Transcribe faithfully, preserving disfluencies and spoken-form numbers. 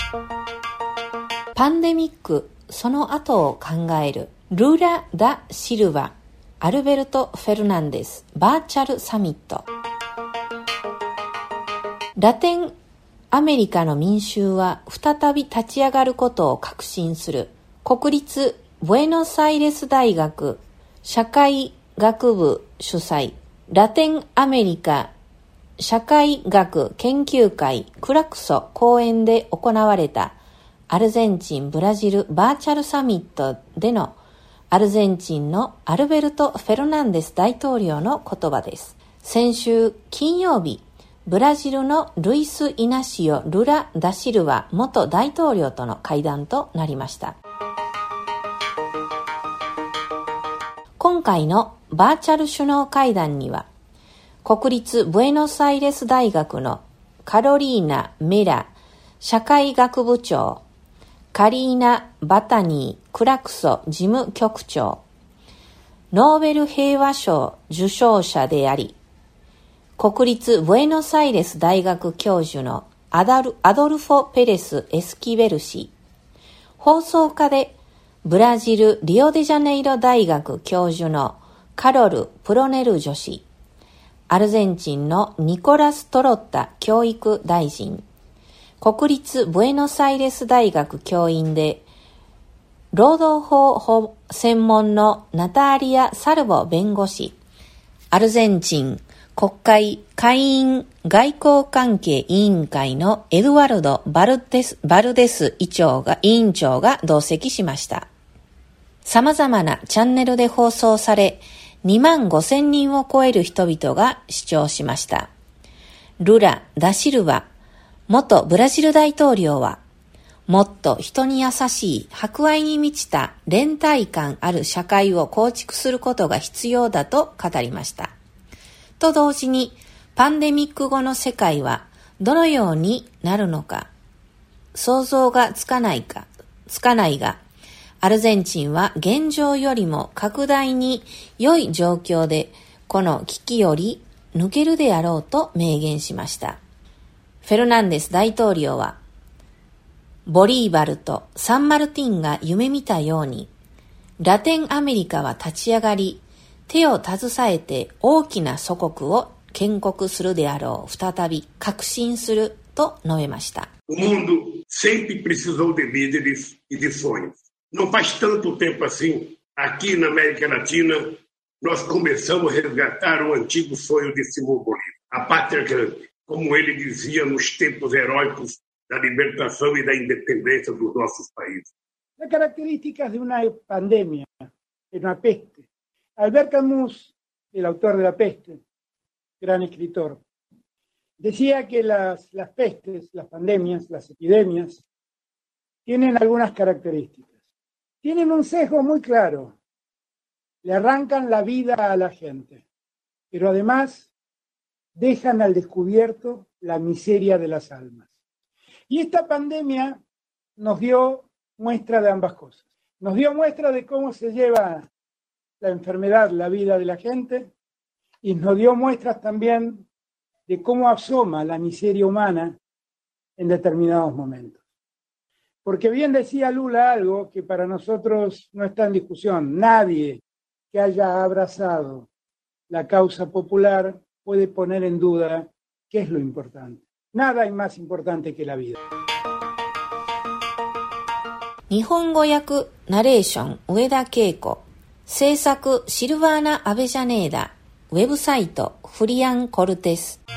パンデミック、その後を考える。ルラ・ダ・シルバ、アルベルト・フェルナンデス、バーチャルサミット。ラテンアメリカの民衆は再び立ち上がることを確信する。国立ブエノスアイレス大学社会学部主催、ラテンアメリカ社会学研究会クラクソ講演で行われたアルゼンチン・ブラジルバーチャルサミットでのアルゼンチンのアルベルト・フェルナンデス大統領の言葉です。先週金曜日、ブラジルのルイス・イナシオ・ルラ・ダシルバ元大統領との会談となりました。今回のバーチャル首脳会談には、国立ブエノスアイレス大学のカロリーナ・メラ社会学部長、カリーナ・バタニー・クラクソ事務局長、ノーベル平和賞受賞者であり、国立ブエノスアイレス大学教授のアダル、アドルフォ・ペレス・エスキベル氏、放送家でブラジル・リオデジャネイロ大学教授のカロル・プロネルジョ氏、アルゼンチンのニコラス・トロッタ教育大臣、国立ブエノスアイレス大学教員で労働法専門のナターリア・サルボ弁護士、アルゼンチン国会下院外交関係委員会のエドワルド・バルデス、バルデス委員長が、委員長が同席しました。様々なチャンネルで放送され、にまんごせんにんを超える人々が視聴しました。ルラ・ダシルバ元ブラジル大統領は、もっと人に優しい博愛に満ちた連帯感ある社会を構築することが必要だと語りました。と同時に、パンデミック後の世界はどのようになるのか、想像がつかないか、つかないが、アルゼンチンは現状よりも格大に良い状況で、この危機より抜けるであろうと明言しました。フェルナンデス大統領は、ボリーバルとサンマルティンが夢見たように、ラテンアメリカは立ち上がり、手を携えて大きな祖国を建国するであろう、再び確信すると述べました。 O mundo sempre precisou de líderes e de sonhos. Não faz tanto tempo assim, aqui na América Latina, nós começamos a resgatar o antigo sonho de Simão Bolívar, a pátria grande, como ele dizia nos tempos heróicos da libertação e da independência dos nossos países. Las características de una pandemia, de una peste. Albert Camus, el autor de La Peste, gran escritor, decía que las, las pestes, las pandemias, las epidemias, tienen algunas características. Tienen un sesgo muy claro. Le arrancan la vida a la gente, pero además dejan al descubierto la miseria de las almas. Y esta pandemia nos dio muestra de ambas cosas. Nos dio muestra de cómo se lleva la enfermedad, la vida de la gente, y nos dio muestras también de cómo asoma la miseria humana en determinados momentos. Porque bien decía Lula algo que para nosotros no está en discusión. Nadie que haya abrazado la causa popular puede poner en duda qué es lo importante. Nada es más importante que la vida. 日本語訳ナレーション上田恵子、制作シルバーナ・アベジャネーダ、ウェブサイトフリアン・コルテス。